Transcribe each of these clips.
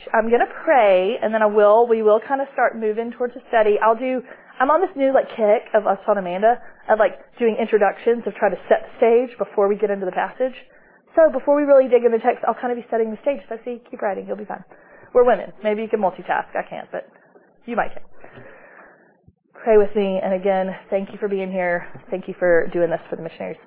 I'm going to pray, and then we will kind of start moving towards a study. I'm on this new kick of us on Amanda of doing introductions of trying to set the stage before we get into the passage. So before we really dig into the text, I'll kind of be setting the stage. So see, keep writing, you'll be fine. We're women. Maybe you can multitask. I can't, but you might can. Pray with me, and again, thank you for being here. Thank you for doing this for the missionaries.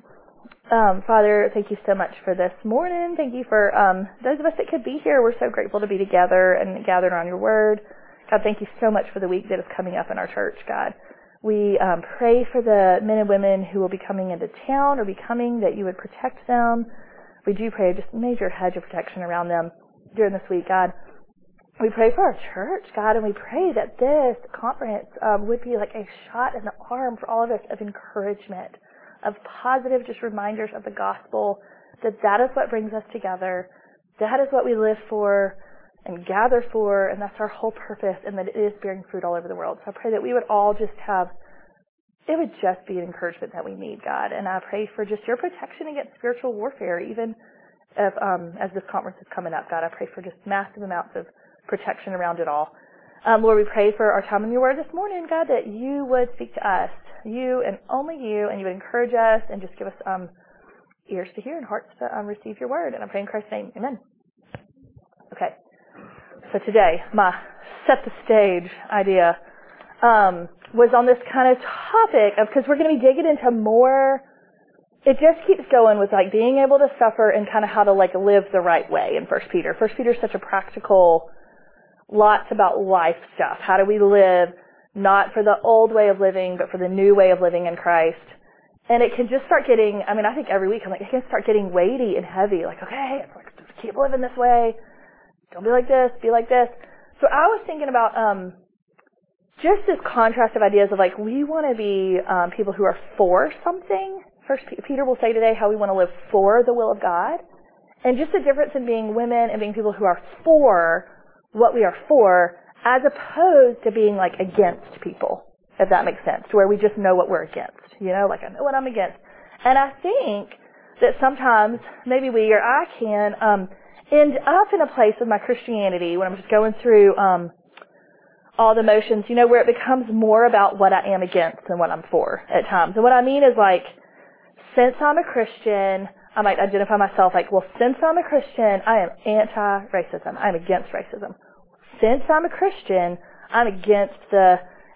Father, thank you so much for this morning. Thank you for those of us that could be here. We're so grateful to be together and gathered around your word. God, thank you so much for the week that is coming up in our church, God. We pray for the men and women who will be coming into town or be coming, that you would protect them. We do pray just a major hedge of protection around them during this week, God. We pray for our church, God, and we pray that this conference would be like a shot in the arm for all of us of encouragement, of positive just reminders of the gospel, that is what brings us together. That is what we live for and gather for, and that's our whole purpose, and that it is bearing fruit all over the world. So I pray that we would all it would just be an encouragement that we need, God. And I pray for just your protection against spiritual warfare, even if, as this conference is coming up, God. I pray for just massive amounts of protection around it all. Lord, we pray for our time in your word this morning, God, that you would speak to us, you and only you, and you would encourage us and just give us ears to hear and hearts to receive your word. And I pray in Christ's name. Amen. Okay. So today, my set the stage idea was on this kind of topic of, because we're going to be digging into more, it just keeps going with being able to suffer and kind of how to live the right way in 1 Peter. 1 Peter is such a practical, lots about life stuff. How do we live not for the old way of living, but for the new way of living in Christ? And it can just start getting, I think every week it can start getting weighty and heavy. Okay, just keep living this way. Don't be like this, be like this. So I was thinking about just this contrast of ideas of we want to be people who are for something. First Peter will say today how we want to live for the will of God. And just the difference in being women and being people who are for what we are for, as opposed to being against people, if that makes sense, to where we just know what we're against. I know what I'm against. And I think that sometimes maybe we or I can end up in a place with my Christianity when I'm just going through all the motions, where it becomes more about what I am against than what I'm for at times. And what I mean is since I'm a Christian, I might identify myself since I'm a Christian, I am anti-racism. I'm against racism. Since I'm a Christian, I'm against the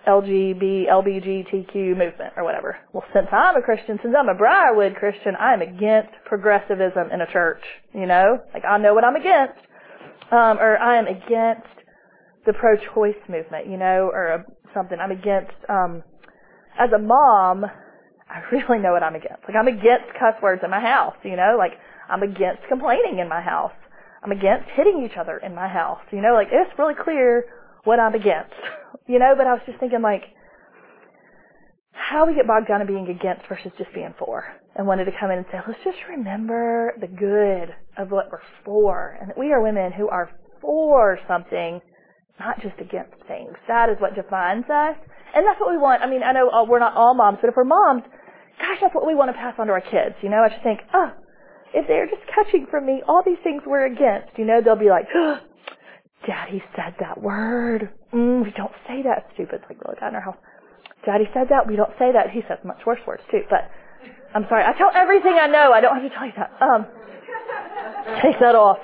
LGBTQ movement or whatever. Well, since I'm a Christian, since I'm a Briarwood Christian, I'm against progressivism in a church, I know what I'm against. Or I am against the pro-choice movement, or something. I'm against, as a mom, I really know what I'm against. I'm against cuss words in my house, I'm against complaining in my house. I'm against hitting each other in my house, it's really clear what I'm against, but I was just thinking how we get bogged down in being against versus just being for, and wanted to come in and say, let's just remember the good of what we're for, and that we are women who are for something, not just against things. That is what defines us, and that's what we want. I know we're not all moms, but if we're moms, gosh, that's what we want to pass on to our kids, I just think, if they're just catching from me all these things we're against, they'll be like, Daddy said that word. We don't say that. Stupid. It's really bad in our house. Daddy said that. We don't say that. He says much worse words too. But I'm sorry. I tell everything I know. I don't have to tell you that. Take that off.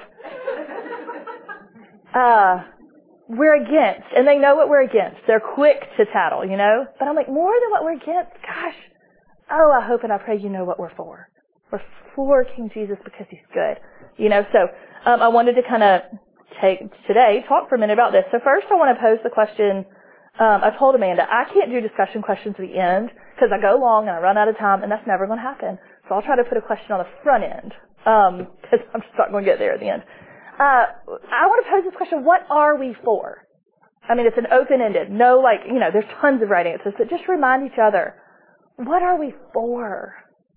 We're against, and they know what we're against. They're quick to tattle, But I'm more than what we're against. Gosh. I hope and I pray you know what we're for. We're for King Jesus because he's good. So I wanted to kind of talk for a minute about this. So first I want to pose the question. I told Amanda, I can't do discussion questions at the end because I go long and I run out of time, and that's never going to happen. So I'll try to put a question on the front end because I'm just not going to get there at the end. I want to pose this question, what are we for? It's an open-ended. No, there's tons of right answers, but just remind each other, what are we for?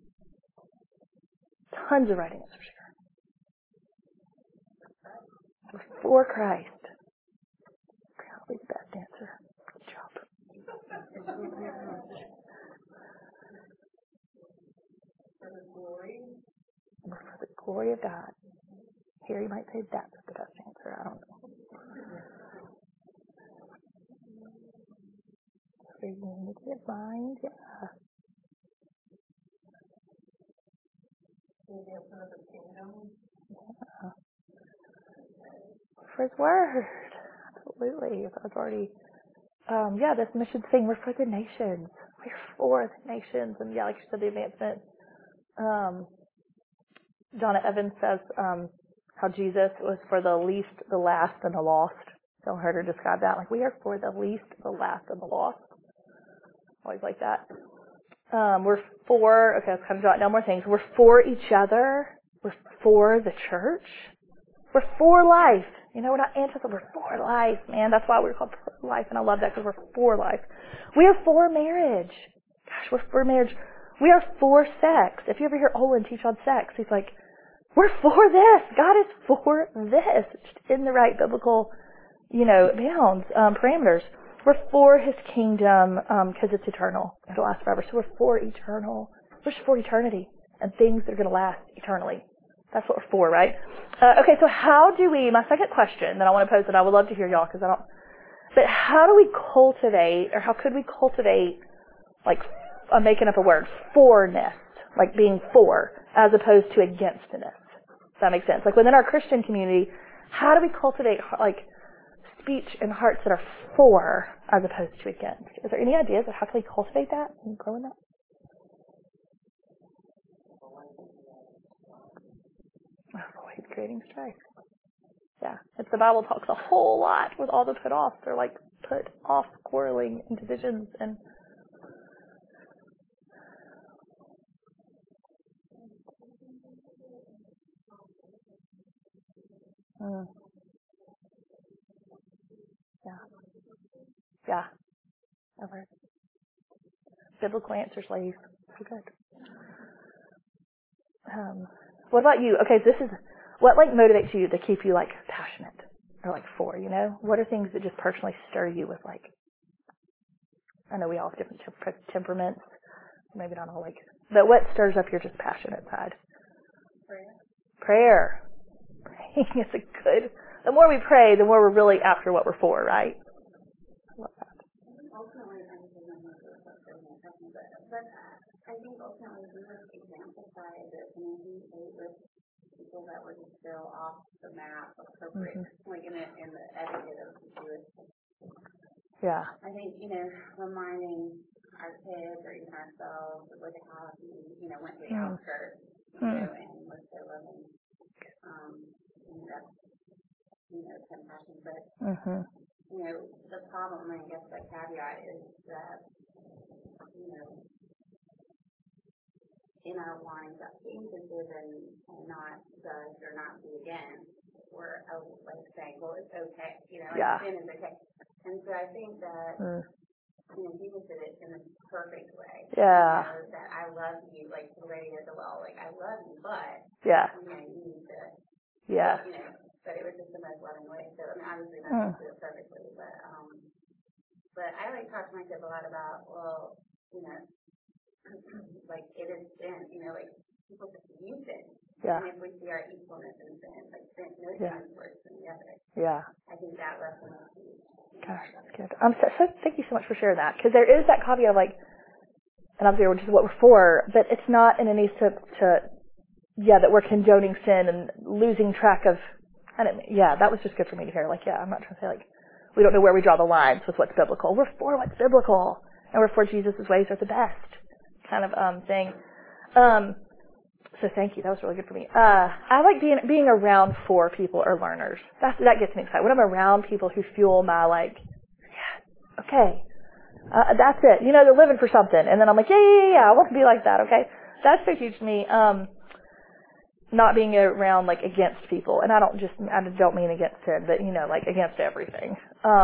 Tons of right answers here. We're for Christ. Probably the best answer. Good job. For the glory of God. Here you might say that's the best answer. I don't know. for unity of mind. Yeah. Yeah. For His word. Absolutely. I've already. This mission thing. We're for the nations. We're for the nations, and like you said, the advancement. Donna Evans says how Jesus was for the least, the last, and the lost. So I heard her describe that. Like, we are for the least, the last, and the lost. Always like that. We're for, okay, let's kind of jot down more things. We're for each other. We're for the church. We're for life. We're not anti, we're for life, man. That's why we're called pro-life, and I love that because we're for life. We are for marriage. Gosh, we're for marriage. We are for sex. If you ever hear Olin teach on sex, he's like, we're for this. God is for this. Just in the right biblical, bounds, parameters. We're for His kingdom because it's eternal. It'll last forever. So we're for eternal. We're just for eternity and things that are going to last eternally. That's what we're for, right? Okay, so how do we, my second question that I want to pose, and I would love to hear y'all but how do we cultivate, or how could we cultivate, like, I'm making up a word, forness, like being for, as opposed to againstness? Does that make sense? Like within our Christian community, how do we cultivate, like, speech and hearts that are for as opposed to against? Is there any ideas of how can we cultivate that and grow in that? Avoid creating strife. Yeah. It's the Bible talks a whole lot with all the put offs. They're like put off quarreling and divisions and Yeah. Over. Biblical answers, ladies. So good. What about you? Okay, what like motivates you to keep you like passionate or like for, What are things that just personally stir you with like, I know we all have different temperaments, maybe not all like, but what stirs up your just passionate side? Prayer. Praying is the more we pray, the more we're really after what we're for, right? I love that. I think ultimately we just exemplify the community with people that were just still off the map, appropriate, like in the etiquette of the Jewish. Yeah. I think, reminding our kids or even ourselves of what how we, went to the outskirts, and was so loving. That's, compassion. But, the problem, I guess, the caveat is that, in our wanting to be forgiven and not judge or not be against, we're like saying, well, it's okay, sin is okay. And so I think that, Jesus did it in a perfect way. Yeah. That I love you, like the lady at the well, like I love you, but you need to. Yeah. But it was just the most loving way. So I mean, obviously not do it perfectly, but I like talk to my kids a lot about, well, like it is sin, like people just use it. Yeah. And if we see our equalness in sin, like sin, no sin is worse than the other. Yeah. I think that lesson is huge. Gosh, that's good. So thank you so much for sharing that, because there is that caveat of like, and obviously which is what we're for, but it's not in any to that we're condoning sin and losing track of. That was just good for me to hear. Like, I'm not trying to say like we don't know where we draw the lines with what's biblical. We're for what's biblical, and we're for Jesus' ways are the best kind of thing. So thank you. That was really good for me. I like being around for people or learners. That gets me excited. When I'm around people who fuel my like, okay, that's it. They're living for something, and then I'm like, yeah, I want to be like that. Okay, that's so huge to me. Not being around like against people, and I don't mean against sin, but like against everything.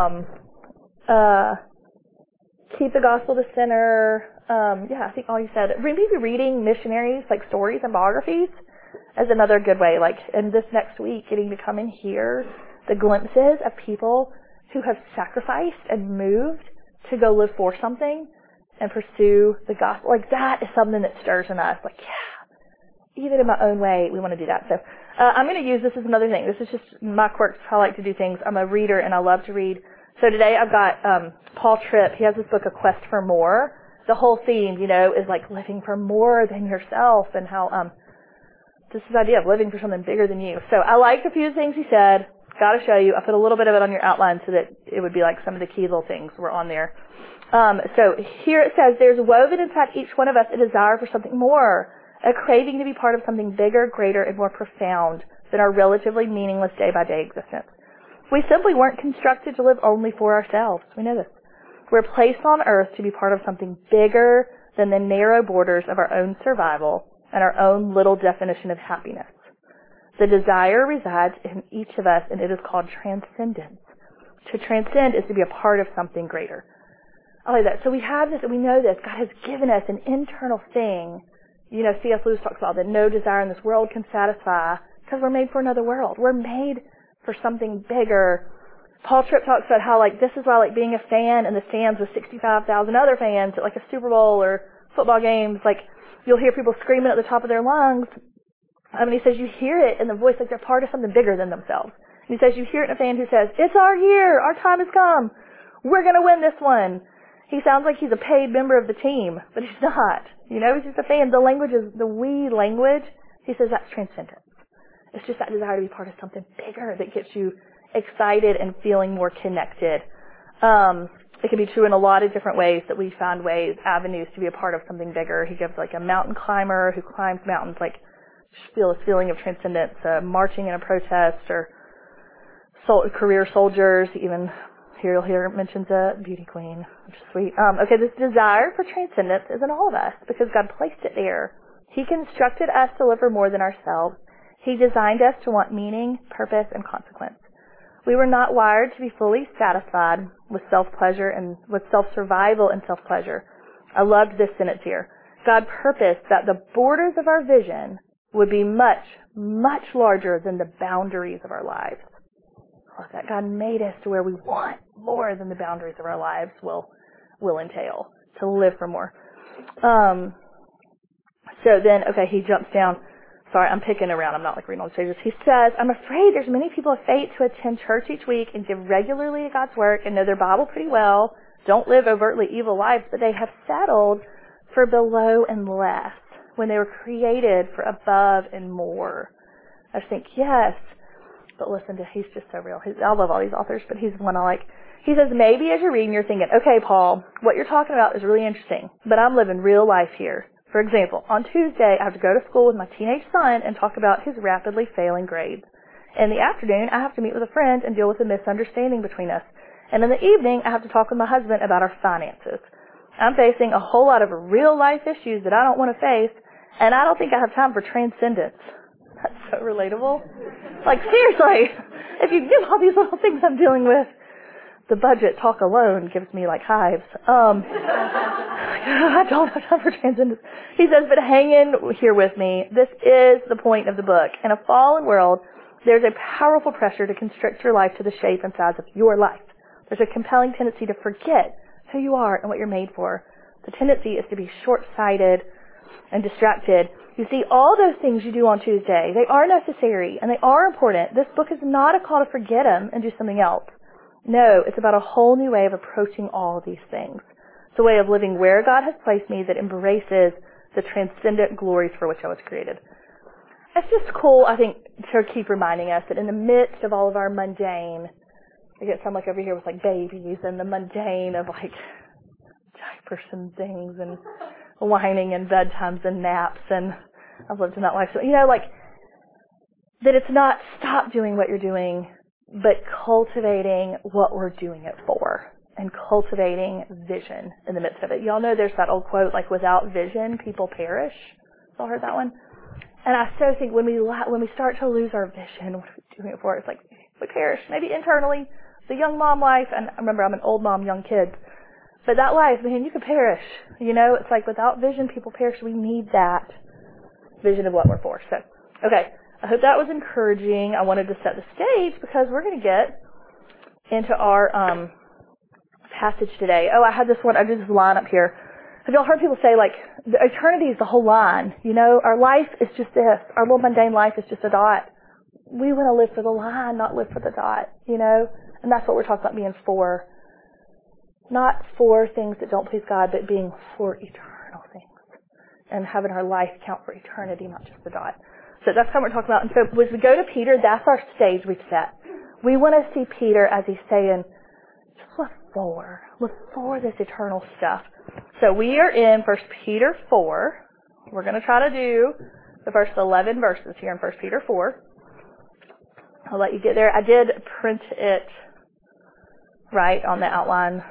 Keep the gospel the center. I think all you said. Maybe reading missionaries, like stories and biographies, is another good way. Like, and this next week, getting to come and hear the glimpses of people who have sacrificed and moved to go live for something and pursue the gospel. Like, that is something that stirs in us. Like, even in my own way, we want to do that. So I'm going to use this as another thing. This is just my quirks, how I like to do things. I'm a reader, and I love to read So today I've got Paul Tripp. He has this book, A Quest for More. The whole theme, is like living for more than yourself, and how this idea of living for something bigger than you. So I liked a few things he said. Got to show you. I put a little bit of it on your outline so that it would be like some of the key little things were on there. So here it says, there's woven inside each one of us a desire for something more, a craving to be part of something bigger, greater, and more profound than our relatively meaningless day-by-day existence. We simply weren't constructed to live only for ourselves. We know this. We're placed on earth to be part of something bigger than the narrow borders of our own survival and our own little definition of happiness. The desire resides in each of us, and it is called transcendence. To transcend is to be a part of something greater. I like that. So we have this, and we know this. God has given us an internal thing. C.S. Lewis talks about that no desire in this world can satisfy because we're made for another world. We're made for something bigger. Paul Tripp talks about how, this is why, being a fan in the stands with 65,000 other fans at, a Super Bowl or football games, you'll hear people screaming at the top of their lungs. He says you hear it in the voice like they're part of something bigger than themselves. And he says you hear it in a fan who says, it's our year, our time has come, we're going to win this one. He sounds like he's a paid member of the team, but he's not. He's just a fan. The language is the we language. He says that's transcendence. It's just that desire to be part of something bigger that gets you excited and feeling more connected. It can be true in a lot of different ways that we find avenues to be a part of something bigger. He gives a mountain climber who climbs mountains, feel this feeling of transcendence, marching in a protest, or career soldiers. Even here you'll hear mentions a beauty queen, which is sweet. This desire for transcendence is in all of us because God placed it there. He constructed us to live for more than ourselves. He designed us to want meaning, purpose, and consequence. We were not wired to be fully satisfied with self-pleasure and with self-survival and self-pleasure. I loved this sentence here. God purposed that the borders of our vision would be much, much larger than the boundaries of our lives. I love that. God made us to where we want more than the boundaries of our lives will entail, to live for more. He jumps down. Sorry, I'm picking around. I'm not reading all the pages. He says, I'm afraid there's many people of faith who attend church each week and give regularly to God's work and know their Bible pretty well, don't live overtly evil lives, but they have settled for below and less when they were created for above and more. I think, yes, but listen to, he's just so real. I love all these authors, but he's one I like. He says, maybe as you're reading, you're thinking, okay, Paul, what you're talking about is really interesting, but I'm living real life here. For example, on Tuesday, I have to go to school with my teenage son and talk about his rapidly failing grades. In the afternoon, I have to meet with a friend and deal with a misunderstanding between us. And in the evening, I have to talk with my husband about our finances. I'm facing a whole lot of real life issues that I don't want to face, and I don't think I have time for transcendence. That's so relatable. Seriously, if you give all these little things I'm dealing with, the budget talk alone gives me hives. I don't have time for transcendence. He says, but hang in here with me. This is the point of the book. In a fallen world, there's a powerful pressure to constrict your life to the shape and size of your life. There's a compelling tendency to forget who you are and what you're made for. The tendency is to be short-sighted and distracted. You see, all those things you do on Tuesday, they are necessary and they are important. This book is not a call to forget them and do something else. No, it's about a whole new way of approaching all of these things. It's a way of living where God has placed me that embraces the transcendent glories for which I was created. It's just cool, I think, to keep reminding us that in the midst of all of our mundane, I get some over here with babies and the mundane of diapers and things and whining and bedtimes and naps, and I've lived in that life. So, that it's not stop doing what you're doing, but cultivating what we're doing it for and cultivating vision in the midst of it. Y'all know there's that old quote, without vision, people perish. Y'all heard that one? And I so think when we start to lose our vision, what are we doing it for? It's we perish. Maybe internally, the young mom life, and I remember I'm an old mom, young kids. But that life, man, you could perish. It's without vision, people perish. We need that vision of what we're for. So, okay. I hope that was encouraging. I wanted to set the stage because we're going to get into our passage today. Oh, I had this one. I did this line up here. Have y'all heard people say, the eternity is the whole line? Our life is just this. Our little mundane life is just a dot. We want to live for the line, not live for the dot, And that's what we're talking about being for. Not for things that don't please God, but being for eternal things. And having our life count for eternity, not just the dot. So that's what we're talking about. And so as we go to Peter, that's our stage we've set. We want to see Peter as he's saying, just look for this eternal stuff. So we are in 1 Peter 4. We're going to try to do the first 11 verses here in 1 Peter 4. I'll let you get there. I did print it right on the outline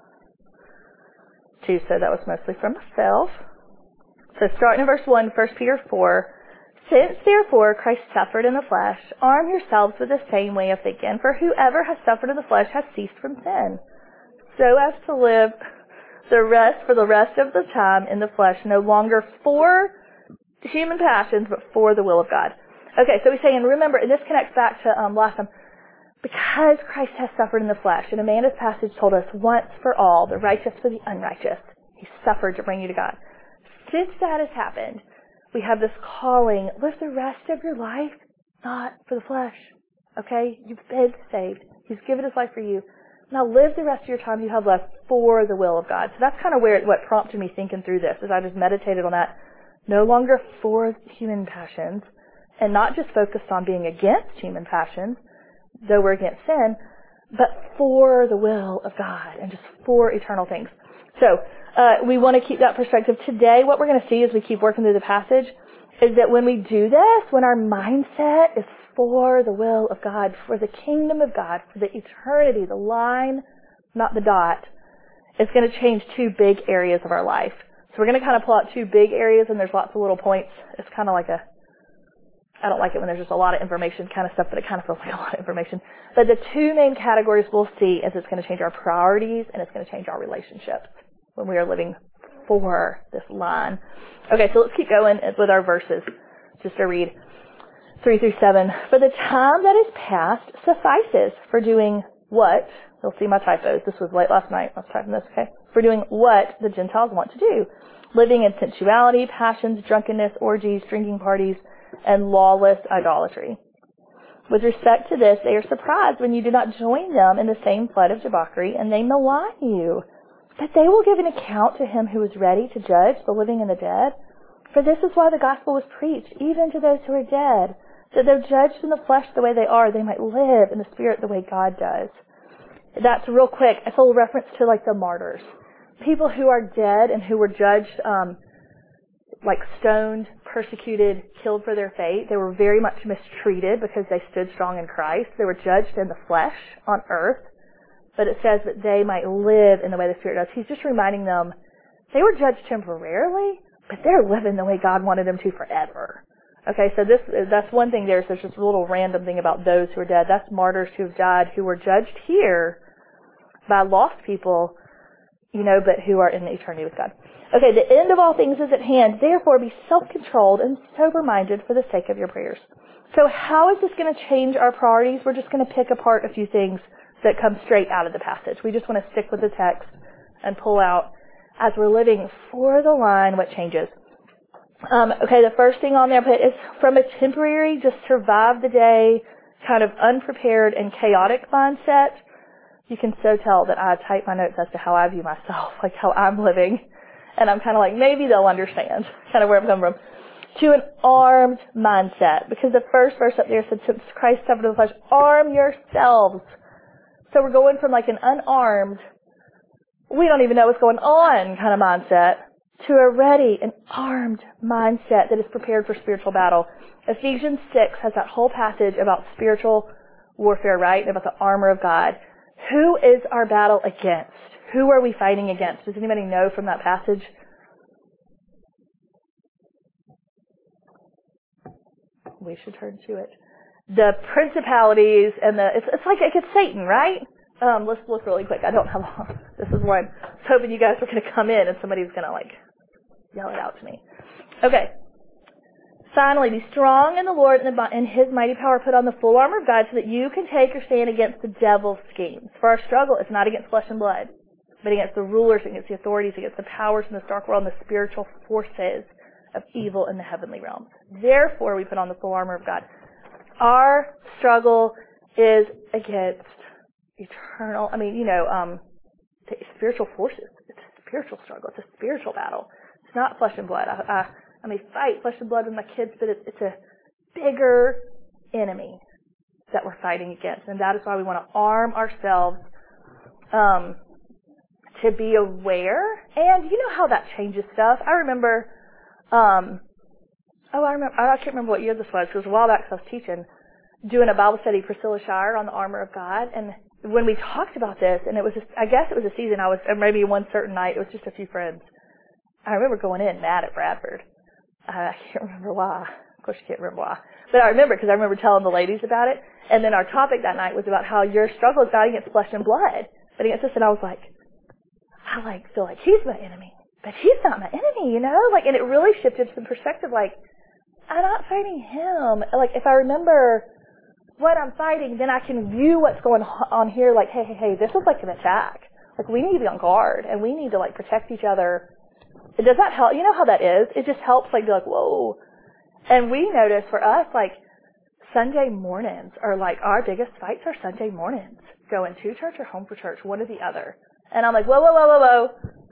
too, so that was mostly from myself. So starting in verse 1, 1 Peter 4. Since therefore Christ suffered in the flesh, arm yourselves with the same way of thinking, for whoever has suffered in the flesh has ceased from sin, so as to live for the rest of the time in the flesh, no longer for human passions, but for the will of God. Okay, so he's saying, remember, and this connects back to last time, because Christ has suffered in the flesh, and Amanda's passage told us once for all, the righteous for the unrighteous. He suffered to bring you to God. Since that has happened, we have this calling, live the rest of your life, not for the flesh. Okay? You've been saved. He's given his life for you. Now live the rest of your time you have left for the will of God. So that's kind of what prompted me thinking through this, as I just meditated on that. No longer for human passions, and not just focused on being against human passions, though we're against sin, but for the will of God and just for eternal things. So we want to keep that perspective. Today, what we're going to see as we keep working through the passage is that when we do this, when our mindset is for the will of God, for the kingdom of God, for the eternity, the line, not the dot, it's going to change two big areas of our life. So we're going to kind of pull out two big areas, and there's lots of little points. It's kind of like I don't like it when there's just a lot of information kind of stuff, but it kind of feels like a lot of information. But the two main categories we'll see is it's going to change our priorities and it's going to change our relationships when we are living for this line. Okay, so let's keep going with our verses. Just to read 3 through 7. For the time that is past suffices for doing what? You'll see my typos. This was late last night. I was typing this, okay? For doing what the Gentiles want to do. Living in sensuality, passions, drunkenness, orgies, drinking parties, and lawless idolatry. With respect to this, they are surprised when you do not join them in the same flood of debauchery, and they malign you. But they will give an account to him who is ready to judge the living and the dead. For this is why the gospel was preached, even to those who are dead, that though judged in the flesh the way they are, they might live in the spirit the way God does. That's real quick. It's a little reference to like the martyrs. People who are dead and who were judged like stoned, persecuted, killed for their faith. They were very much mistreated because they stood strong in Christ. They were judged in the flesh on earth, but it says that they might live in the way the Spirit does. He's just reminding them they were judged temporarily, but they're living the way God wanted them to forever. Okay, so that's one thing there. So there's just a little random thing about those who are dead. That's martyrs who have died, who were judged here by lost people, but who are in the eternity with God. Okay, the end of all things is at hand. Therefore, be self-controlled and sober-minded for the sake of your prayers. So how is this going to change our priorities? We're just going to pick apart a few things that come straight out of the passage. We just want to stick with the text and pull out, as we're living for the line, what changes. Okay, the first thing on there is from a temporary, just survive the day, kind of unprepared and chaotic mindset. You can so tell that I type my notes as to how I view myself, like how I'm living. And I'm kind of like, maybe they'll understand kind of where I'm coming from. To an armed mindset. Because the first verse up there said, since Christ suffered in the flesh, arm yourselves. So we're going from like an unarmed, we don't even know what's going on kind of mindset, to a ready and armed mindset that is prepared for spiritual battle. Ephesians 6 has that whole passage about spiritual warfare, right? About the armor of God. Who is our battle against? Who are we fighting against? Does anybody know from that passage? We should turn to it. The principalities and it's like it's Satan, right? Let's look really quick. I don't have long. This is where I was hoping you guys were going to come in and somebody's going to like yell it out to me. Okay. Finally, be strong in the Lord and in His mighty power. Put on the full armor of God so that you can take your stand against the devil's schemes. For our struggle is not against flesh and blood, but against the rulers, against the authorities, against the powers in this dark world and the spiritual forces of evil in the heavenly realms. Therefore, we put on the full armor of God. Our struggle is against eternal, the spiritual forces. It's a spiritual struggle. It's a spiritual battle. It's not flesh and blood. I may fight flesh and blood with my kids, but it's a bigger enemy that we're fighting against. And that is why we want to arm ourselves to be aware. And you know how that changes stuff. I remember, I can't remember what year this was. It was a while back because I was teaching, doing a Bible study, Priscilla Shire, on the armor of God. And when we talked about this, and I guess it was a season or maybe one certain night, it was just a few friends. I remember going in mad at Bradford. I can't remember why. Of course, you can't remember why. But I remember because I remember telling the ladies about it. And then our topic that night was about how your struggle is not against flesh and blood, but against this. And I was like, I feel like he's my enemy, but he's not my enemy, and it really shifted some perspective. I'm not fighting him. If I remember what I'm fighting, then I can view what's going on here. Hey, this is like an attack. We need to be on guard, and we need to protect each other. Does that help? You know how that is? It just helps be whoa. And we notice for us, Sunday mornings are our biggest fights are Sunday mornings. Going to church or home for church, one or the other. And I'm whoa.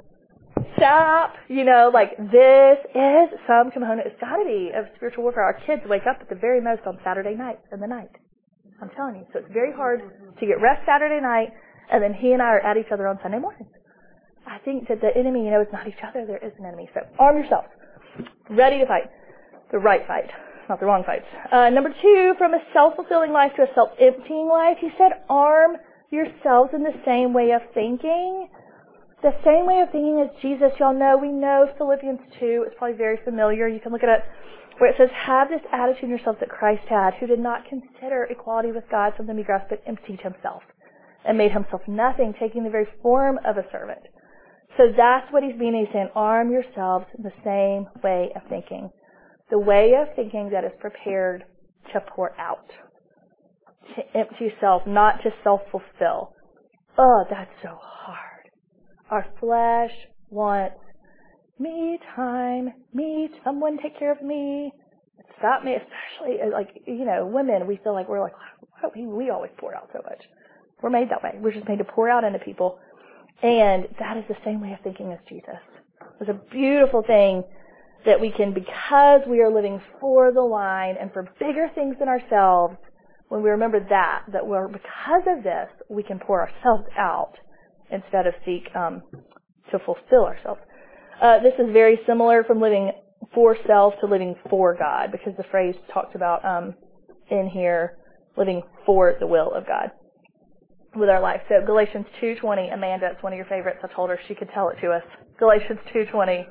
Stop. This is some component. It's got to be of spiritual warfare. Our kids wake up at the very most on Saturday nights in the night. I'm telling you. So it's very hard to get rest Saturday night, and then he and I are at each other on Sunday mornings. I think that the enemy, is not each other. There is an enemy. So arm yourselves. Ready to fight. The right fight. Not the wrong fights. Number 2, from a self-fulfilling life to a self-emptying life, he said, arm yourselves in the same way of thinking. The same way of thinking as Jesus. Y'all know, we know Philippians 2. It's probably very familiar. You can look at it where it says, have this attitude in yourselves that Christ had, who did not consider equality with God something to be grasped, but emptied himself and made himself nothing, taking the very form of a servant. So that's what he's meaning. He's saying, arm yourselves in the same way of thinking. The way of thinking that is prepared to pour out. To empty yourself, not to self-fulfill. Oh, that's so hard. Our flesh wants me time, someone take care of me. Stop me, especially women, we feel we always pour out so much. We're made that way. We're just made to pour out into people. And that is the same way of thinking as Jesus. It's a beautiful thing that we can, because we are living for the line and for bigger things than ourselves, when we remember that because of this, we can pour ourselves out instead of seek to fulfill ourselves. This is very similar from living for self to living for God, because the phrase talks about in here, living for the will of God with our life. So Galatians 2:20, Amanda, it's one of your favorites. I told her she could tell it to us. Galatians 2:20.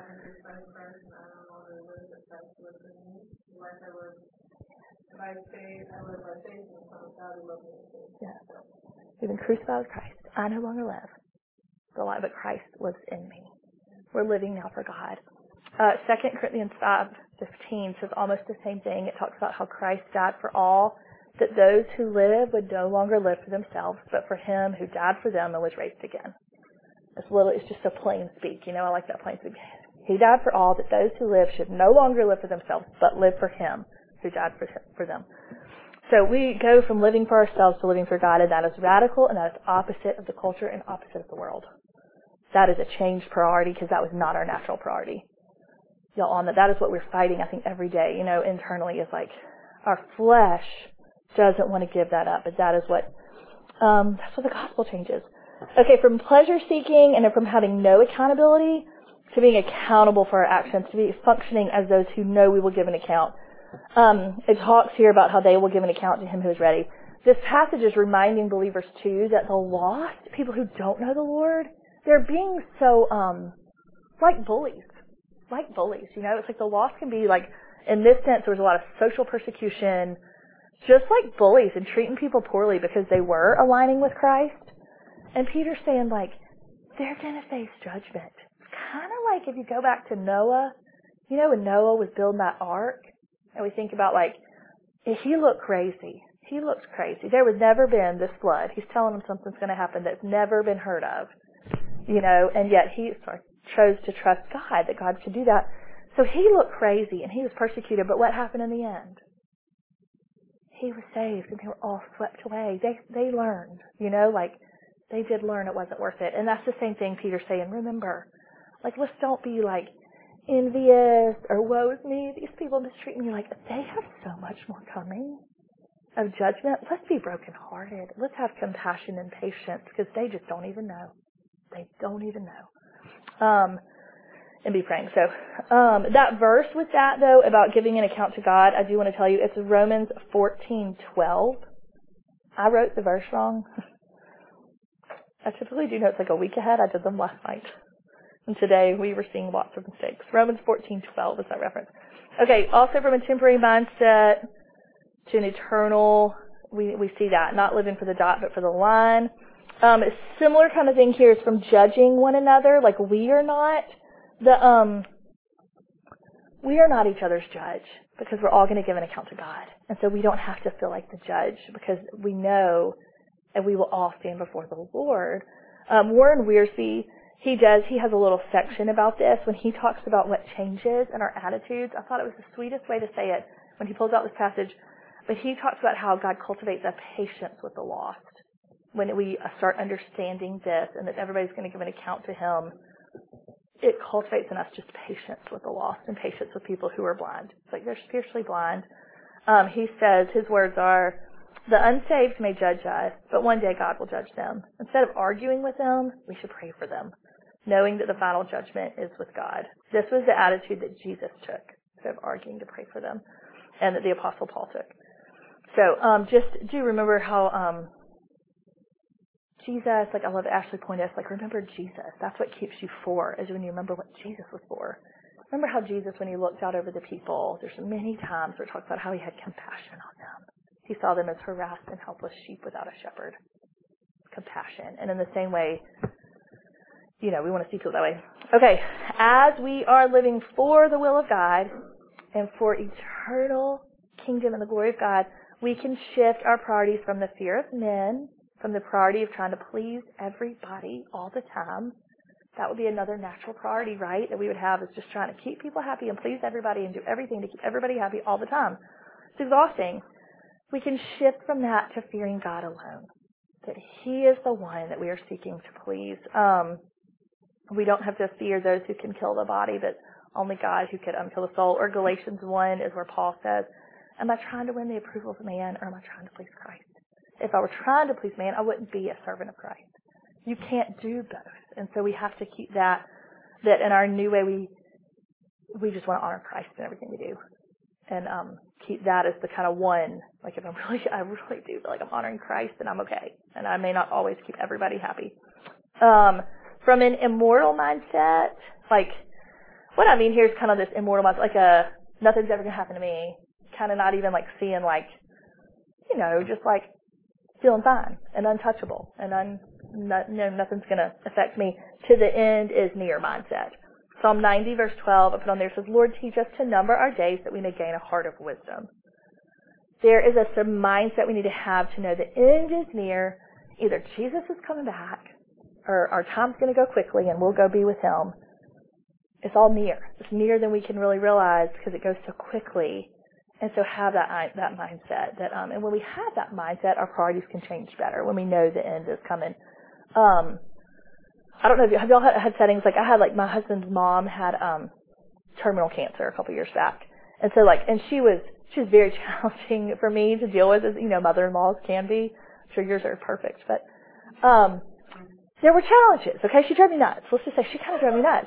Yes. We've been crucified with Christ. I no longer live. The life of Christ lives in me. We're living now for God. 2 Corinthians 5:15 says almost the same thing. It talks about how Christ died for all, that those who live would no longer live for themselves, but for him who died for them and was raised again. It's just a plain speak. I like that plain speak. He died for all, that those who live should no longer live for themselves, but live for him who died for them. So we go from living for ourselves to living for God, and that is radical, and that is opposite of the culture and opposite of the world. That is a changed priority, because that was not our natural priority. Y'all, on that is what we're fighting, I think, every day, internally, is our flesh doesn't want to give that up, but that's what the gospel changes. Okay, from pleasure seeking and from having no accountability to being accountable for our actions, to be functioning as those who know we will give an account. It talks here about how they will give an account to him who is ready. This passage is reminding believers too that the lost, people who don't know the Lord, they're being so like bullies. It's the lost can be in this sense, there was a lot of social persecution, just like bullies, and treating people poorly because they were aligning with Christ. And Peter's saying they're going to face judgment. It's kind of like if you go back to Noah, when Noah was building that ark, and we think about he looked crazy. He looks crazy. There was never been this flood. He's telling them something's going to happen that's never been heard of, and yet he chose to trust God, that God could do that. So he looked crazy and he was persecuted, but what happened in the end? he was saved and they were all swept away. They learned, like they did learn it wasn't worth it. And that's the same thing Peter's saying. Remember, like, let's don't be like envious or woe is me. These people mistreat me. Like, they have so much more coming of judgment. Let's be brokenhearted. Let's have compassion and patience because they just don't even know. They don't even know. And be praying. So that verse with that, though, about giving an account to God, I do want to tell you, it's Romans 14:12. I wrote the verse wrong. I typically do notes like a week ahead. I did them last night. And today we were seeing lots of mistakes. Romans 14:12 is that reference. Okay, also from a temporary mindset to an eternal, we see that. Not living for the dot, but for the line. A similar kind of thing here is from judging one another. Like, we are not each other's judge because we're all going to give an account to God. And so we don't have to feel like the judge because we know and we will all stand before the Lord. Warren Wiersbe, he has a little section about this when he talks about what changes in our attitudes. I thought it was the sweetest way to say it when he pulls out this passage. But he talks about how God cultivates a patience with the lost. When we start understanding this and that everybody's going to give an account to him, it cultivates in us just patience with the lost and patience with people who are blind. It's like they're spiritually blind. He says, his words are, the unsaved may judge us, but one day God will judge them. Instead of arguing with them, we should pray for them, knowing that the final judgment is with God. This was the attitude that Jesus took, instead of arguing to pray for them, and that the Apostle Paul took. So just do remember how Jesus, like I love Ashley pointed us, like remember Jesus. That's what keeps you for, is when you remember what Jesus was for. Remember how Jesus, when he looked out over the people, there's many times where it talks about how he had compassion on them. He saw them as harassed and helpless sheep without a shepherd. Compassion. And in the same way, we want to see people that way. Okay, as we are living for the will of God and for eternal kingdom and the glory of God, we can shift our priorities from the fear of men, from the priority of trying to please everybody all the time. That would be another natural priority, right, that we would have, is just trying to keep people happy and please everybody and do everything to keep everybody happy all the time. It's exhausting. We can shift from that to fearing God alone, that he is the one that we are seeking to please. We don't have to fear those who can kill the body, but only God who can kill the soul. Or Galatians 1 is where Paul says, am I trying to win the approval of man, or am I trying to please Christ? If I were trying to please man, I wouldn't be a servant of Christ. You can't do both. And so we have to keep that in our new way, we just want to honor Christ in everything we do. And keep that as the kind of one, like if I really do, but like I'm honoring Christ, then I'm okay. And I may not always keep everybody happy. From an immortal mindset, like what I mean here is kind of this immortal mindset, like nothing's ever going to happen to me, kind of not even like seeing like, just like feeling fine and untouchable and nothing's going to affect me. To the end is near mindset. Psalm 90 verse 12, I put on there, says, Lord, teach us to number our days that we may gain a heart of wisdom. There is a mindset we need to have to know the end is near. Either Jesus is coming back or our time's going to go quickly and we'll go be with him. It's all near. It's nearer than we can really realize because it goes so quickly. And so have that mindset. And when we have that mindset, our priorities can change better when we know the end is coming. I don't know, have y'all had settings, like I had, like my husband's mom had terminal cancer a couple years back. And so and she was very challenging for me to deal with, as mother-in-laws can be. I'm sure yours are perfect, but there were challenges, okay? She drove me nuts. Let's just say she kind of drove me nuts.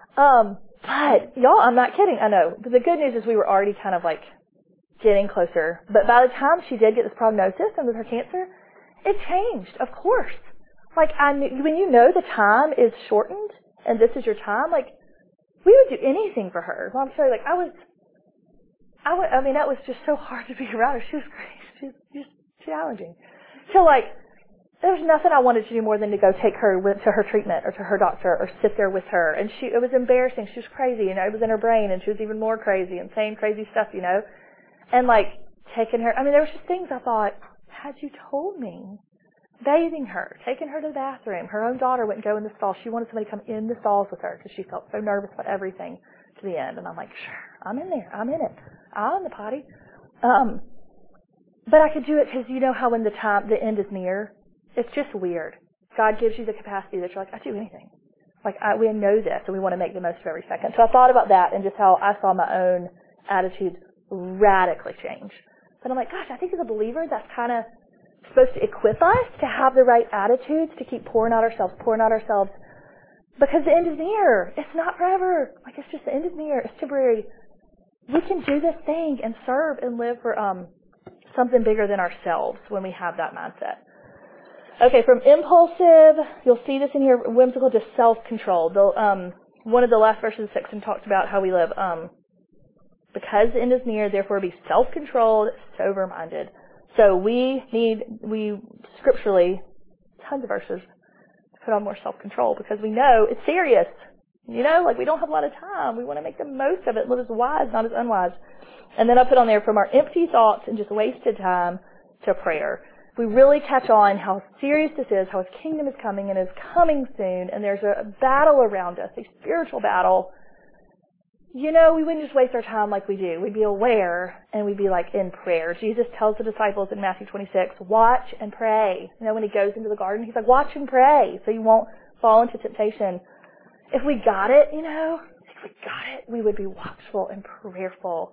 But y'all, I'm not kidding, I know. But the good news is we were already kind of getting closer. But by the time she did get this prognosis and with her cancer, it changed, of course. I knew, when you know the time is shortened and this is your time, we would do anything for her. Mom, sorry, that was just so hard to be around her. She was crazy. She was just challenging. So there was nothing I wanted to do more than to go take her to her treatment or to her doctor or sit there with her. And it was embarrassing. She was crazy, it was in her brain, and she was even more crazy and saying crazy stuff, And taking her, there was just things I thought, had you told me? Bathing her, taking her to the bathroom. Her own daughter wouldn't go in the stall. She wanted somebody to come in the stalls with her because she felt so nervous about everything to the end. And I'm like, sure, I'm in there. I'm in it. I'm in the potty. But I could do it because you know how when the end is near, it's just weird. God gives you the capacity that you're like, I do anything. Like, we know this, and we want to make the most of every second. So I thought about that and just how I saw my own attitude radically change. But I'm like, gosh, I think as a believer, that's kind of supposed to equip us to have the right attitudes, to keep pouring out ourselves, because the end is near. It's not forever. Like, it's just the end is near. It's temporary. We can do this thing and serve and live for something bigger than ourselves when we have that mindset. Okay, from impulsive, you'll see this in here, whimsical to self-control. One of the last verses of 6 talks about how we live. Because the end is near, therefore be self-controlled, sober-minded. So we scripturally, tons of verses, put on more self-control because we know it's serious. You know, like we don't have a lot of time. We want to make the most of it, live as wise, not as unwise. And then I put on there from our empty thoughts and just wasted time to prayer. We really catch on how serious this is, how His kingdom is coming and is coming soon, and there's a battle around us, a spiritual battle. You know, we wouldn't just waste our time like we do. We'd be aware and we'd be like in prayer. Jesus tells the disciples in Matthew 26, watch and pray. You know, when He goes into the garden, He's like, watch and pray so you won't fall into temptation. If we got it, we would be watchful and prayerful.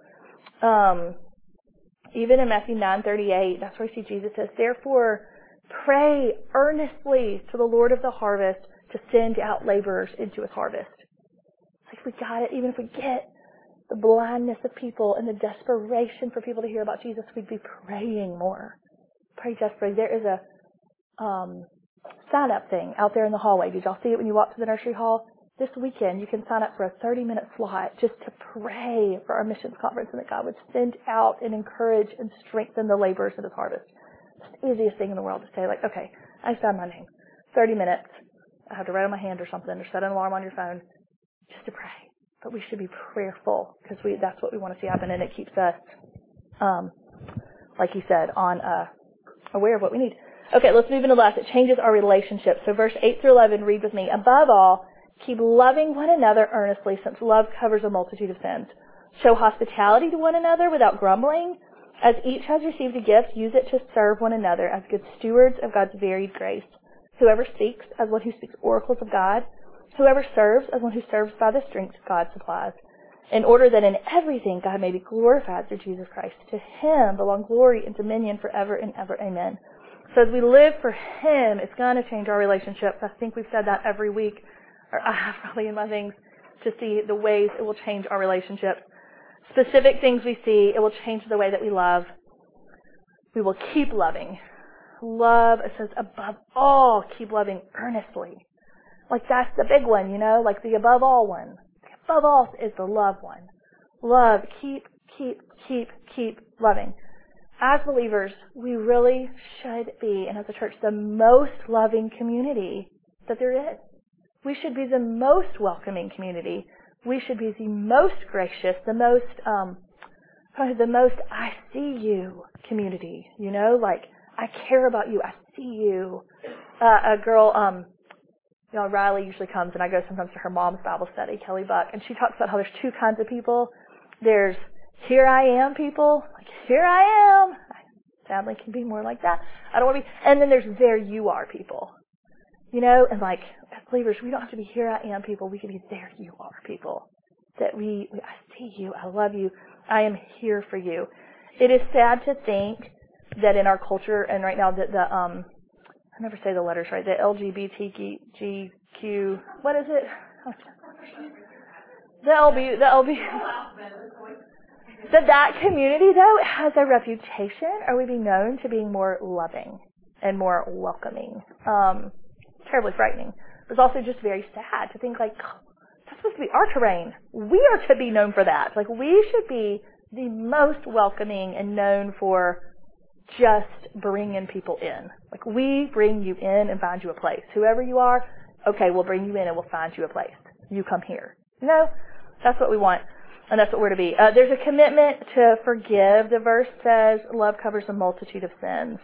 Even in Matthew 9:38, that's where we see Jesus says, therefore, pray earnestly to the Lord of the harvest to send out laborers into His harvest. Like we got it, even if we get the blindness of people and the desperation for people to hear about Jesus, we'd be praying more. Pray desperately. There is a sign-up thing out there in the hallway. Did y'all see it when you walked to the nursery hall? This weekend, you can sign up for a 30-minute slot just to pray for our missions conference and that God would send out and encourage and strengthen the laborers of His harvest. It's the easiest thing in the world to say, like, okay, I signed my name. 30 minutes. I have to write on my hand or something or set an alarm on your phone just to pray. But we should be prayerful because that's what we want to see happen, and it keeps us, like he said, aware of what we need. Okay, let's move into the last. It changes our relationships. So verse 8 through 11, read with me. Above all, keep loving one another earnestly, since love covers a multitude of sins. Show hospitality to one another without grumbling. As each has received a gift, use it to serve one another as good stewards of God's varied grace. Whoever speaks, as one who speaks oracles of God. Whoever serves, as one who serves by the strength God supplies. In order that in everything God may be glorified through Jesus Christ. To Him belong glory and dominion forever and ever. Amen. So as we live for Him, it's going to change our relationships. I think we've said that every week. Or I have probably in my things to see the ways it will change our relationships. Specific things we see, it will change the way that we love. We will keep loving. Love, it says, above all, keep loving earnestly. Like that's the big one, you know, like the above all one. The above all is the love one. Love, keep loving. As believers, we really should be, and as a church, the most loving community that there is. We should be the most welcoming community. We should be the most gracious, the most I see you community. You know, like I care about you. I see you. A girl, you know, Riley usually comes, and I go sometimes to her mom's Bible study, Kelly Buck, and she talks about how there's two kinds of people. There's here I am people, like here I am. Sadly, can be more like that. I don't want to be. And then there's there you are people. You know, and like, as believers, we don't have to be here I am people. We can be there you are people. That I see you. I love you. I am here for you. It is sad to think that in our culture, and right now, that I never say the letters right, the LGBTQ, what is it? The LB. That community, though, has a reputation, or we be known to being more loving and more welcoming. Terribly frightening. But it's also just very sad to think like, that's supposed to be our terrain. We are to be known for that. Like we should be the most welcoming and known for just bringing people in. Like we bring you in and find you a place. Whoever you are, okay, we'll bring you in and we'll find you a place. You come here. No, that's what we want. And that's what we're to be. There's a commitment to forgive. The verse says love covers a multitude of sins.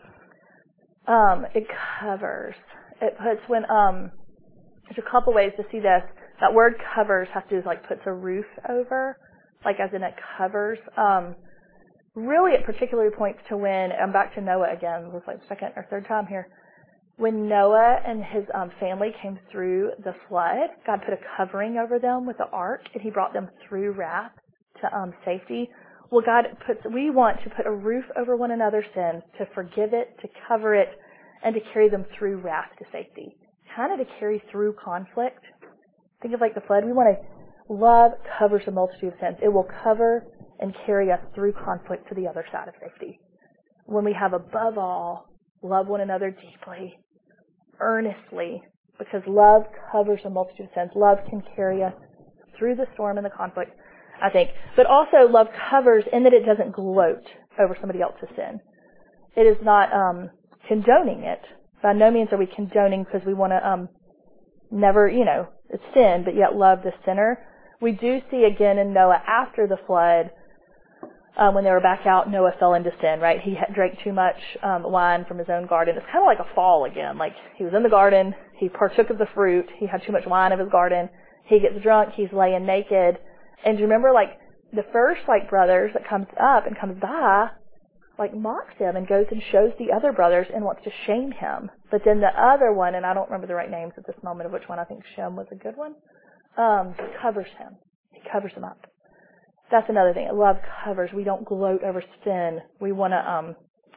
It covers. It puts when, there's a couple ways to see this. That word covers has to do with like puts a roof over, like as in it covers. really it particularly points to when, I'm back to Noah again, it was like the second or third time here. When Noah and his family came through the flood, God put a covering over them with the ark, and he brought them through wrath to safety. Well, we want to put a roof over one another's sins, to forgive it, to cover it, and to carry them through wrath to safety. Kind of to carry through conflict. Think of like the flood. We want to, love covers a multitude of sins. It will cover and carry us through conflict to the other side of safety. When we have, above all, love one another deeply, earnestly, because love covers a multitude of sins. Love can carry us through the storm and the conflict, I think. But also love covers in that it doesn't gloat over somebody else's sin. It is not condoning it. By no means are we condoning because we want to never, it's sin, but yet love the sinner. We do see again in Noah after the flood, when they were back out, Noah fell into sin, right? He drank too much wine from his own garden. It's kind of like a fall again. Like, he was in the garden, he partook of the fruit, he had too much wine of his garden, he gets drunk, he's laying naked. And do you remember, like, the first, like, brothers that comes up and comes by, like, mocks him and goes and shows the other brothers and wants to shame him. But then the other one, and I don't remember the right names at this moment of which one, I think Shem was a good one, covers him. He covers him up. That's another thing. Love covers. We don't gloat over sin. We want to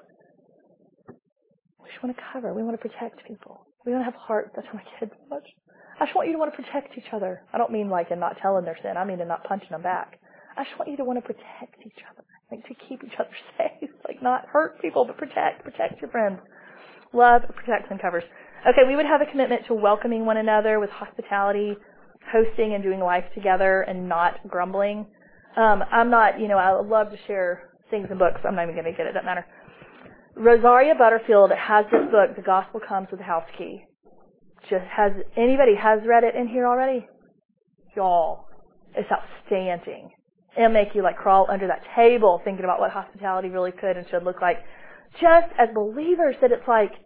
cover. We want to protect people. We want to have hearts. That's my kids so much. I just want you to want to protect each other. I don't mean like in not telling their sin. I mean in not punching them back. I just want you to want to protect each other. Like to keep each other safe. Like not hurt people, but protect your friends. Love protects and covers. Okay, we would have a commitment to welcoming one another with hospitality, hosting and doing life together, and not grumbling. I'm not, I love to share things in books. I'm not even going to get it. Doesn't matter. Rosaria Butterfield has this book, The Gospel Comes with a House Key. Anybody has read it in here already? Y'all, it's outstanding. It'll make you like crawl under that table thinking about what hospitality really could and should look like. Just as believers, that it's like,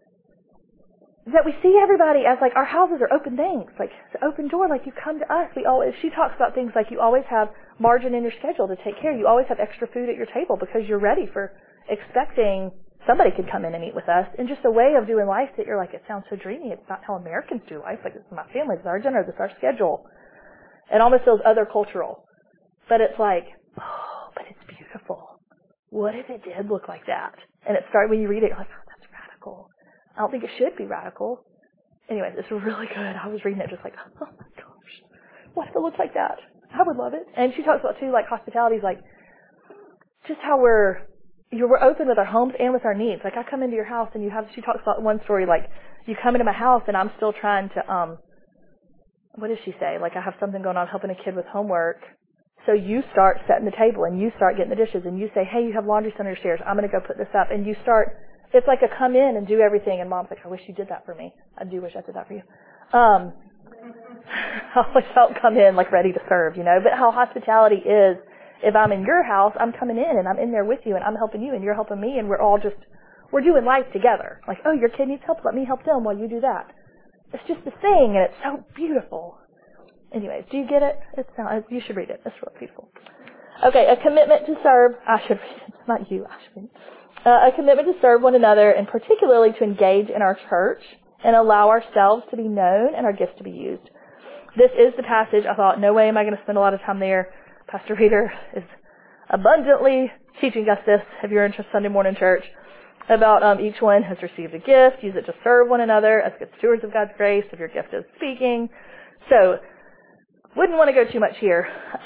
that we see everybody as like our houses are open things, like it's an open door, like you come to us. She talks about things like you always have margin in your schedule to take care. You always have extra food at your table because you're ready for expecting somebody could come in and eat with us. And just a way of doing life that you're like, it sounds so dreamy. It's not how Americans do life. Like, this is my family, this is our dinner, this is our schedule. It almost feels other cultural. But it's like, oh, but it's beautiful. What if it did look like that? And it started, when you read it, you're like, oh, that's radical. I don't think it should be radical. Anyways, it's really good. I was reading it just like, oh my gosh, what if it looked like that? I would love it. And she talks about too, like hospitality is like just how we're open with our homes and with our needs. Like I come into your house and she talks about one story, like you come into my house and I'm still trying to, what does she say? Like I have something going on helping a kid with homework. So you start setting the table and you start getting the dishes and you say, hey, you have laundry under your stairs. I'm going to go put this up. And you start, it's like a come in and do everything. And mom's like, I wish you did that for me. I do wish I did that for you. I always felt come in like ready to serve, But how hospitality is, if I'm in your house, I'm coming in and I'm in there with you and I'm helping you and you're helping me and we're doing life together. Like, oh, your kid needs help. Let me help them while you do that. It's just a thing and it's so beautiful. Anyways, do you get it? You should read it. It's real beautiful. Okay, a commitment to serve. I should read it. Not you. I should read it. A commitment to serve one another and particularly to engage in our church and allow ourselves to be known and our gifts to be used. This is the passage. I thought, no way am I going to spend a lot of time there. Pastor Reeder is abundantly teaching us this, if you're in Sunday morning church, about each one has received a gift. Use it to serve one another as good stewards of God's grace, if your gift is speaking. So, wouldn't want to go too much here.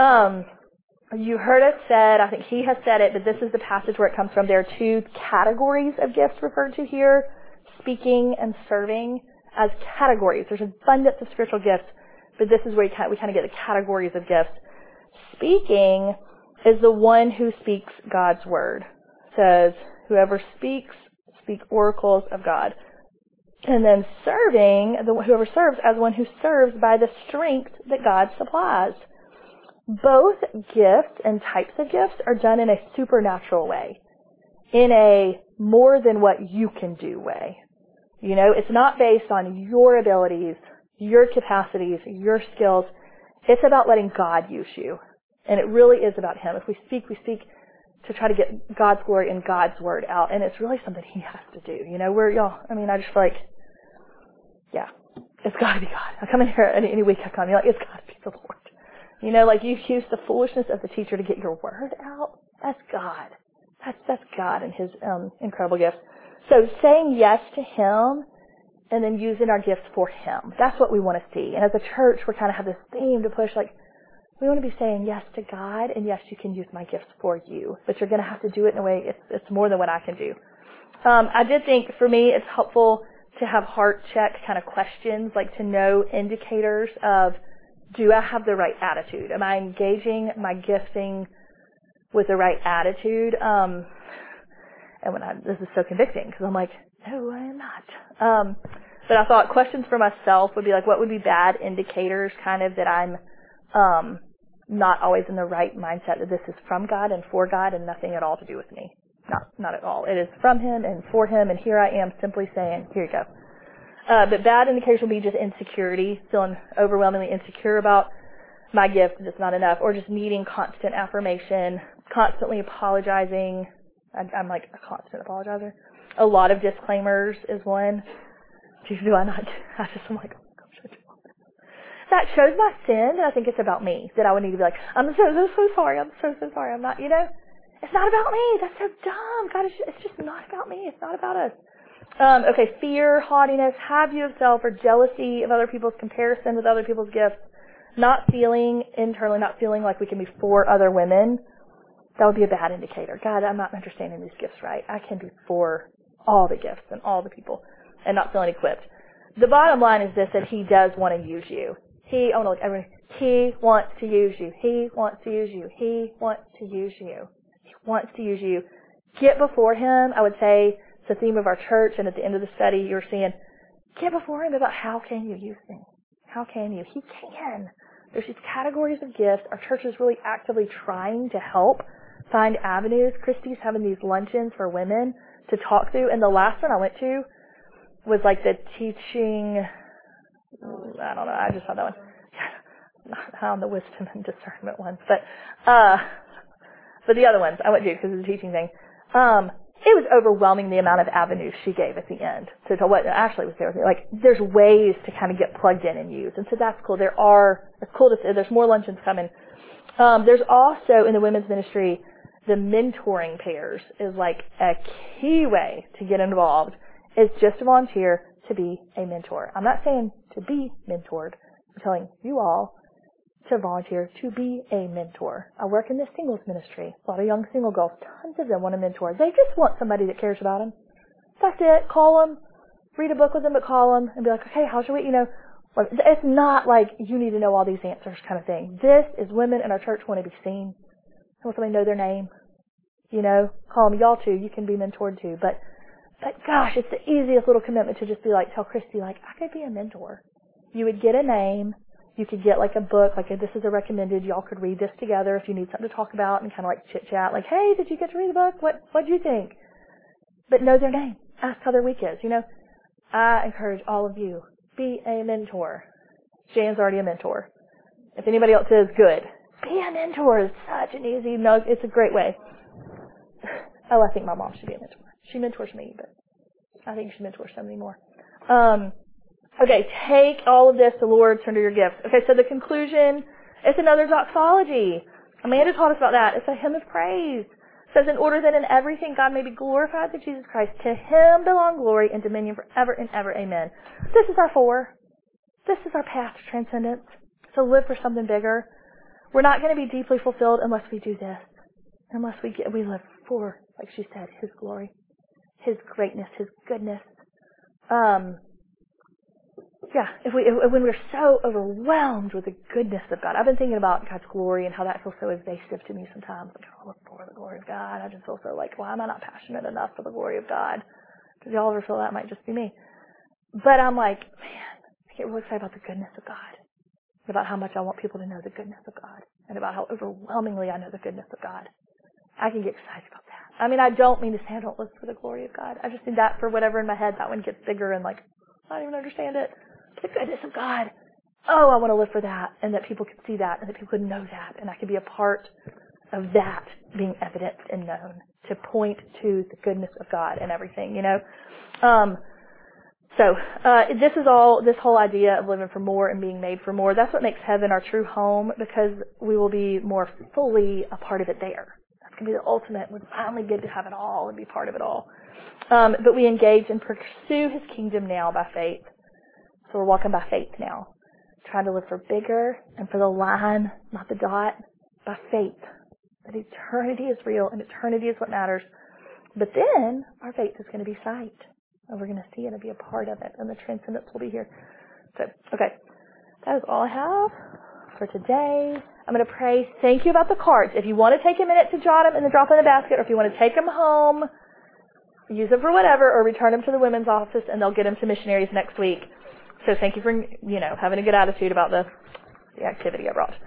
You heard it said, I think he has said it, but this is the passage where it comes from. There are two categories of gifts referred to here, speaking and serving as categories. There's abundance of spiritual gifts, but this is where we kind of get the categories of gifts. Speaking is the one who speaks God's word. It says, whoever speaks, speak oracles of God. And then serving, whoever serves as one who serves by the strength that God supplies. Both gifts and types of gifts are done in a supernatural way. In a more than what you can do way. It's not based on your abilities, your capacities, your skills. It's about letting God use you. And it really is about Him. If we speak to try to get God's glory and God's word out. And it's really something he has to do. You know, I just feel like, yeah, it's got to be God. I come in here any week I come, you're like, it's got to be the Lord. You know, like you've used the foolishness of the teacher to get your word out. That's God. That's God and his incredible gifts. So saying yes to him and then using our gifts for him. That's what we want to see. And as a church, we kind of have this theme to push, like, we want to be saying yes to God, and yes, you can use my gifts for you. But you're going to have to do it in a way, it's more than what I can do. I did think, for me, it's helpful to have heart check kind of questions, like to know indicators of, do I have the right attitude? Am I engaging my gifting with the right attitude? And this is so convicting, because I'm like, no, I am not. But I thought questions for myself would be like, what would be bad indicators kind of that I'm not always in the right mindset that this is from God and for God and nothing at all to do with me. Not at all. It is from him and for him, and here I am simply saying, here you go. But bad indicators will be just insecurity, feeling overwhelmingly insecure about my gift, it's not enough, or just needing constant affirmation, constantly apologizing. I'm like a constant apologizer. A lot of disclaimers is one. Do I not? I'm like, oh gosh, I do all this. That shows my sin, and I think it's about me, that I would need to be like, I'm so sorry, I'm so sorry, I'm not, you know? It's not about me. That's so dumb. God, it's just not about me. It's not about us. Okay, fear, haughtiness, high view of self, or jealousy of other people's, comparison with other people's gifts, not feeling internally, not feeling like we can be for other women. That would be a bad indicator. God, I'm not understanding these gifts right. I can be for all the gifts and all the people and not feeling equipped. The bottom line is this, that he does want to use you. He wants to use you. He wants to use you. He wants to use you. He wants to use you. Get before him. I would say it's the theme of our church, and at the end of the study, you're seeing, get before him about how can you use me? How can you? He can. There's these categories of gifts. Our church is really actively trying to help find avenues. Christy's having these luncheons for women to talk through, and the last one I went to was like the teaching, I don't know, I just saw that one. Not on the wisdom and discernment ones, but the other ones I went to because of the teaching thing. It was overwhelming the amount of avenues she gave at the end to what Ashley was there with me. Like, there's ways to kind of get plugged in and use. And so that's cool. It's cool to see. There's more luncheons coming. There's also, in the women's ministry, the mentoring pairs is like a key way to get involved. It's just to volunteer to be a mentor. I'm not saying to be mentored. I'm telling you all to volunteer to be a mentor. I work in the singles ministry. A lot of young single girls, tons of them want a mentor. They just want somebody that cares about them. That's it. Call them, read a book with them, but call them and be like, okay, how's your week? You know, it's not like you need to know all these answers kind of thing. This is women in our church want to be seen. They want somebody to know their name. You know, call them. Y'all too. You can be mentored too. But gosh, it's the easiest little commitment to just be like, tell Christy, like, I could be a mentor. You would get a name. You could get like a book, like this is a recommended. Y'all could read this together if you need something to talk about and kind of like chit chat. Like, hey, did you get to read the book? What'd you think? But know their name. Ask how their week is. You know, I encourage all of you, be a mentor. Jan's already a mentor. If anybody else is, good. Be a mentor. It's such an easy, it's a great way. Oh, I think my mom should be a mentor. She mentors me, but I think she mentors somebody more. Okay, take all of this, the Lord, turn to your gifts. Okay, so the conclusion, it's another doxology. Amanda taught us about that. It's a hymn of praise. It says, in order that in everything God may be glorified through Jesus Christ, to him belong glory and dominion forever and ever. Amen. This is our This is our path to transcendence. To live for something bigger. We're not going to be deeply fulfilled unless we do this. Unless we live for, like she said, his glory, his greatness, his goodness. When we're so overwhelmed with the goodness of God. I've been thinking about God's glory and how that feels so evasive to me sometimes. Like, I look for the glory of God. I just feel so like, why am I not passionate enough for the glory of God? Does y'all ever feel that? It might just be me. But I'm like, man, I get really excited about the goodness of God. About how much I want people to know the goodness of God. And about how overwhelmingly I know the goodness of God. I can get excited about that. I mean, I don't mean to say I don't look for the glory of God. I just think that for whatever in my head, that one gets bigger and like, I don't even understand it. The goodness of God. Oh, I want to live for that, and that people could see that, and that people could know that, and I could be a part of that being evidenced and known to point to the goodness of God and everything, So this whole idea of living for more and being made for more, that's what makes heaven our true home, because we will be more fully a part of it there. That's going to be the ultimate. We finally get to have it all and be part of it all. But we engage and pursue His kingdom now by faith. So we're walking by faith now. Trying to live for bigger and for the line, not the dot, by faith. That eternity is real and eternity is what matters. But then our faith is going to be sight. And we're going to see it and be a part of it. And the transcendence will be here. So, okay. That is all I have for today. I'm going to pray. Thank you about the cards. If you want to take a minute to jot them and then drop them in the basket, or if you want to take them home, use them for whatever, or return them to the women's office and they'll get them to missionaries next week. So thank you for, having a good attitude about the activity I brought.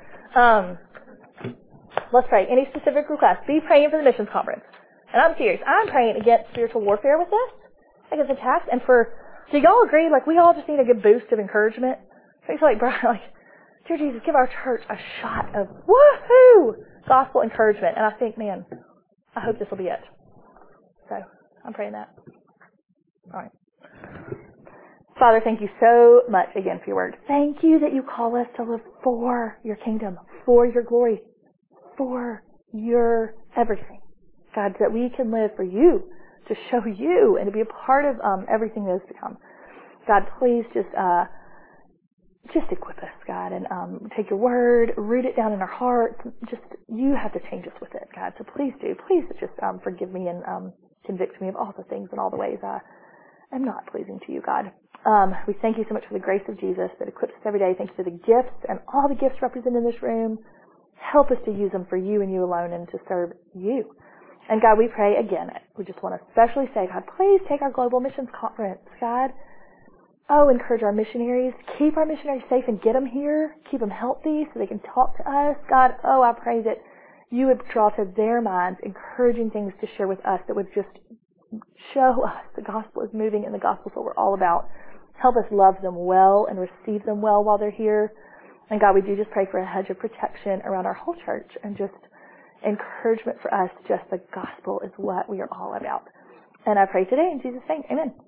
Let's pray. Any specific requests? Be praying for the missions conference. And I'm serious. I'm praying against spiritual warfare with this, against attacks. And do y'all agree? Like, we all just need a good boost of encouragement. So I feel like, Brian, dear Jesus, give our church a shot of woohoo gospel encouragement. And I think, man, I hope this will be it. So I'm praying that. All right. Father, thank you so much again for your word. Thank you that you call us to live for your kingdom, for your glory, for your everything. God, that we can live for you, to show you, and to be a part of everything that is to come. God, please just equip us, God, and take your word, root it down in our hearts. Just, you have to change us with it, God. So please do. Please just forgive me and convict me of all the things and all the ways I am not pleasing to you, God. We thank you so much for the grace of Jesus that equips us every day. Thank you for the gifts and all the gifts represented in this room. Help us to use them for you and you alone and to serve you. And God, we pray again. We just want to especially say, God, please take our global missions conference, God. Oh, encourage our missionaries. Keep our missionaries safe and get them here. Keep them healthy so they can talk to us. God, I pray that you would draw to their minds encouraging things to share with us that would just show us the gospel is moving and the gospel is what we're all about. Help us love them well and receive them well while they're here. And God, we do just pray for a hedge of protection around our whole church and just encouragement for us. Just the gospel is what we are all about. And I pray today in Jesus' name. Amen.